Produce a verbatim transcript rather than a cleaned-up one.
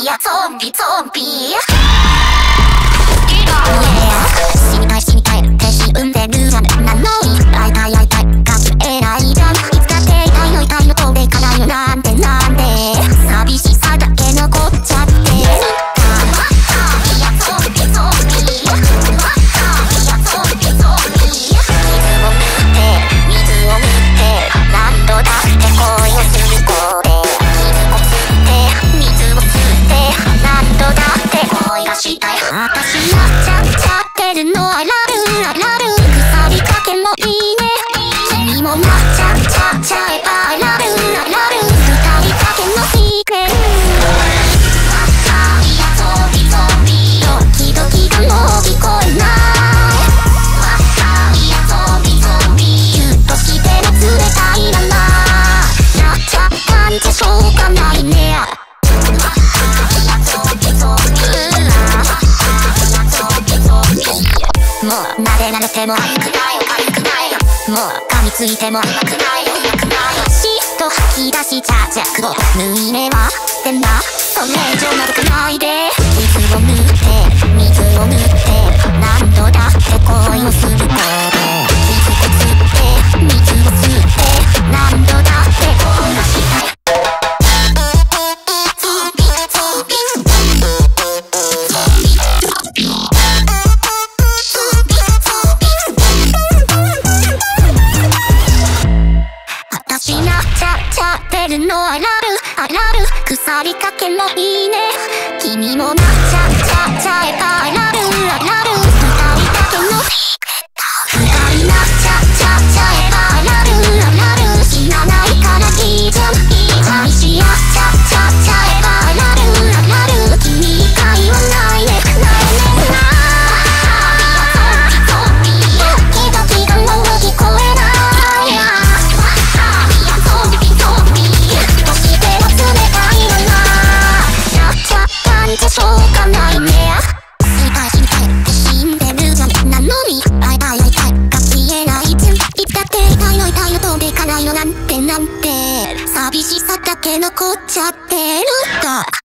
やゾンビゾンビ死にたい死にたいって死んでるじゃんなのに会いたい会いたい数えないじゃんいつだって痛いの痛いのこれからよなんてなんで寂しさだけ残っちゃって私なっちゃっちゃってるのあらるあらる腐りかけもいいね君もなっちゃっちゃっちゃえばあらるあらる腐りかけもいいねドキドキが乗り越えないギュッとしても冷たいななっちゃったんじゃしょうがないねもう慣れ慣れても痒くない痒くないもう噛みついても痒くない痒くないシッと吐き出しちゃ弱を縫い目はってんだそれ以上などくないで水を塗って水を塗って何度だって恋をすること水を吸って水を吸って何度だって恋がしたい私なっちゃっちゃってるのあらるあらる腐りかけもいいね君もなっちゃっちゃっちゃえばあらるあらる腐りかけの二人なっちゃっちゃっちゃえばあらるあらる知らないからいいじゃんいいじゃんしやっちゃっちゃっちゃえばあらるあらる君以外はないねないねなドキドキがもう聞こえないしょうがないね死にたい死にたいって死んでるじゃんなのに会いたい会いたいが消えないじゃんいつだって痛いの痛いの飛んでいかないのなんてなんて寂しさだけ残っちゃってるんだ